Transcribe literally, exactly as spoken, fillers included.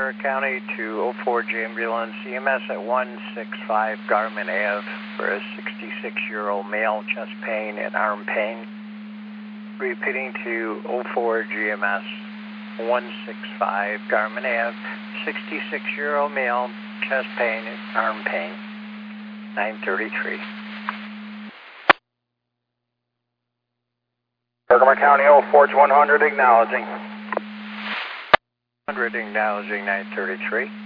County to oh four G ambulance, E M S at one six five Garmin Ave for a sixty-six-year-old male, chest pain and arm pain. Repeating to oh four G M S, one six five Garmin Ave, sixty-six-year-old male, chest pain and arm pain, nine thirty-three. Bergman County, oh four one hundred, acknowledging. one hundred acknowledging nine thirty-three.